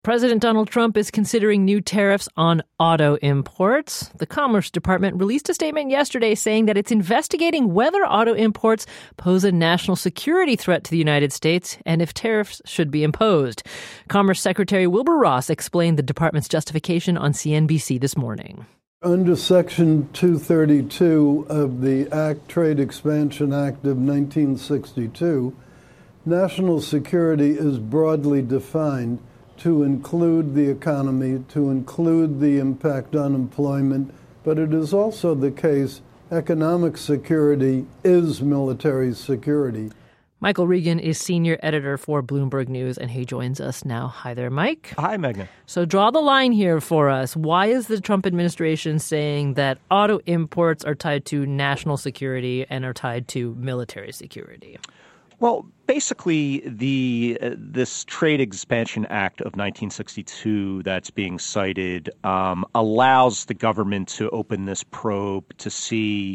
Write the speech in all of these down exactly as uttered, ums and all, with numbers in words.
President Donald Trump is considering new tariffs on auto imports. The Commerce Department released a statement yesterday saying that it's investigating whether auto imports pose a national security threat to the United States and if tariffs should be imposed. Commerce Secretary Wilbur Ross explained the department's justification on C N B C this morning. Under Section two thirty-two of the Act, Trade Expansion Act of nineteen sixty-two, national security is broadly defined to include the economy, to include the impact on employment, but it is also the case economic security is military security. Michael Regan is senior editor for Bloomberg News, and he joins us now. Hi there, Mike. Hi, Meghna. So draw the line here for us. Why is the Trump administration saying that auto imports are tied to national security and are tied to military security? Well, basically, the uh, this Trade Expansion Act of nineteen sixty-two that's being cited um, allows the government to open this probe to see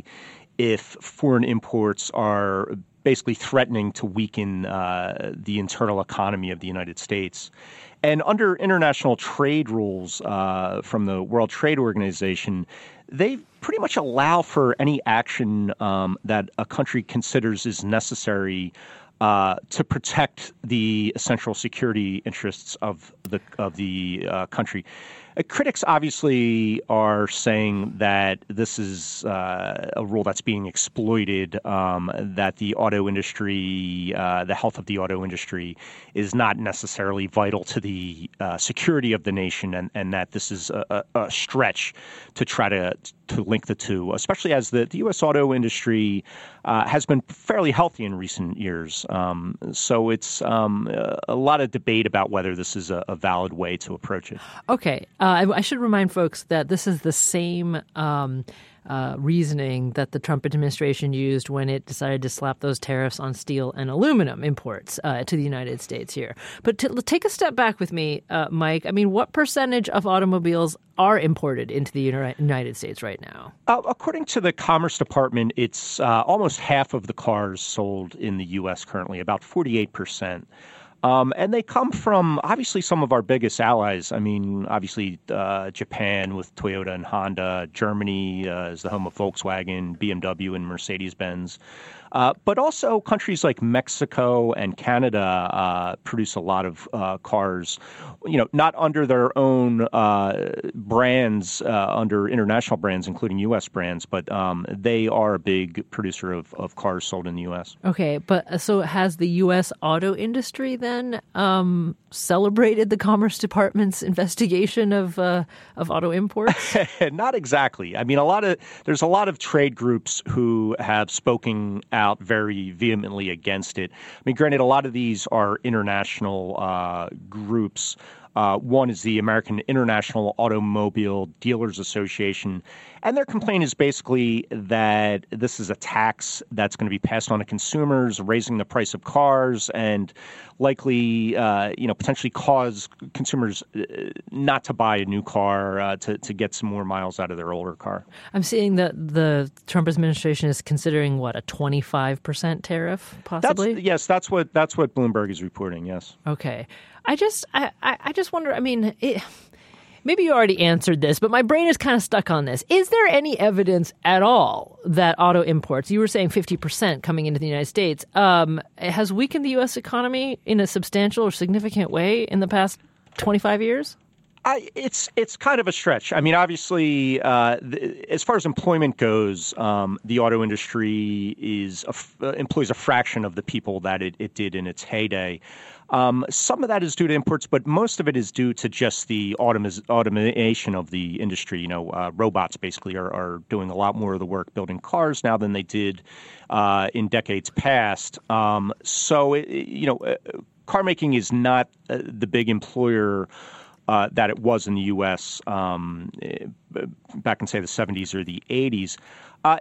if foreign imports are basically threatening to weaken uh, the internal economy of the United States. And under international trade rules uh, from the World Trade Organization, they pretty much allow for any action um, that a country considers is necessary uh, to protect the essential security interests of the of the uh, country. Uh, critics obviously are saying that this is uh, a rule that's being exploited, um, that the auto industry, uh, the health of the auto industry is not necessarily vital to the uh, security of the nation, and, and that this is a, a stretch to try to to link the two, especially as the, the U S auto industry uh, has been fairly healthy in recent years. Um, so it's um, a lot of debate about whether this is a, a valid way to approach it. Okay. Uh, I, I should remind folks that this is the same um, uh, reasoning that the Trump administration used when it decided to slap those tariffs on steel and aluminum imports uh, to the United States here. But to, take a step back with me, uh, Mike. I mean, what percentage of automobiles are imported into the United States right now? Uh, according to the Commerce Department, it's uh, almost half of the cars sold in the U S currently, about forty-eight percent. Um, and they come from, obviously, some of our biggest allies. I mean, obviously, uh, Japan with Toyota and Honda. Germany uh, is the home of Volkswagen, B M W, and Mercedes-Benz. Uh, but also countries like Mexico and Canada uh, produce a lot of uh, cars, you know, not under their own uh, brands, uh, under international brands, including U S brands, but um, they are a big producer of, of cars sold in the U S. Okay, but so has the U S auto industry then um, celebrated the Commerce Department's investigation of uh, of auto imports? Not exactly. I mean, a lot of there's a lot of trade groups who have spoken out very vehemently against it. I mean, granted, a lot of these are international uh, groups. Uh, one is the American International Automobile Dealers Association, and their complaint is basically that this is a tax that's going to be passed on to consumers, raising the price of cars, and likely, uh, you know, potentially cause consumers not to buy a new car, uh, to to get some more miles out of their older car. I'm seeing that the Trump administration is considering what, a twenty-five percent tariff, possibly. That's, yes, that's what that's what Bloomberg is reporting. Yes. Okay. I just, I, I just wonder, I mean, it, maybe you already answered this, but my brain is kind of stuck on this. Is there any evidence at all that auto imports, you were saying fifty percent coming into the United States, um, has weakened the U S economy in a substantial or significant way in the past twenty-five years? I, it's it's kind of a stretch. I mean, obviously, uh, the, as far as employment goes, um, the auto industry is a, uh, employs a fraction of the people that it, it did in its heyday. Um, some of that is due to imports, but most of it is due to just the automa- automation of the industry. You know, uh, robots basically are, are doing a lot more of the work building cars now than they did uh, in decades past. Um, so, it, you know, uh, car making is not uh, the big employer Uh, that it was in the U S um, back in, say, the seventies or the eighties. Uh, in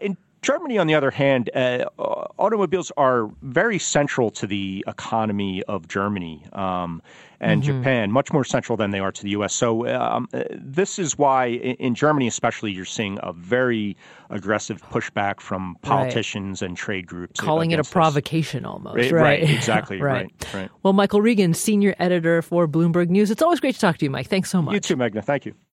Germany, on the other hand, uh, automobiles are very central to the economy of Germany um, and mm-hmm. Japan, much more central than they are to the U S. So um, this is why in, in Germany especially, you're seeing a very aggressive pushback from politicians right. and trade groups. Calling it a provocation this. almost. Right, right. right exactly. right. right, right. Well, Michael Regan, senior editor for Bloomberg News. It's always great to talk to you, Mike. Thanks so much. You too, Meghna. Thank you.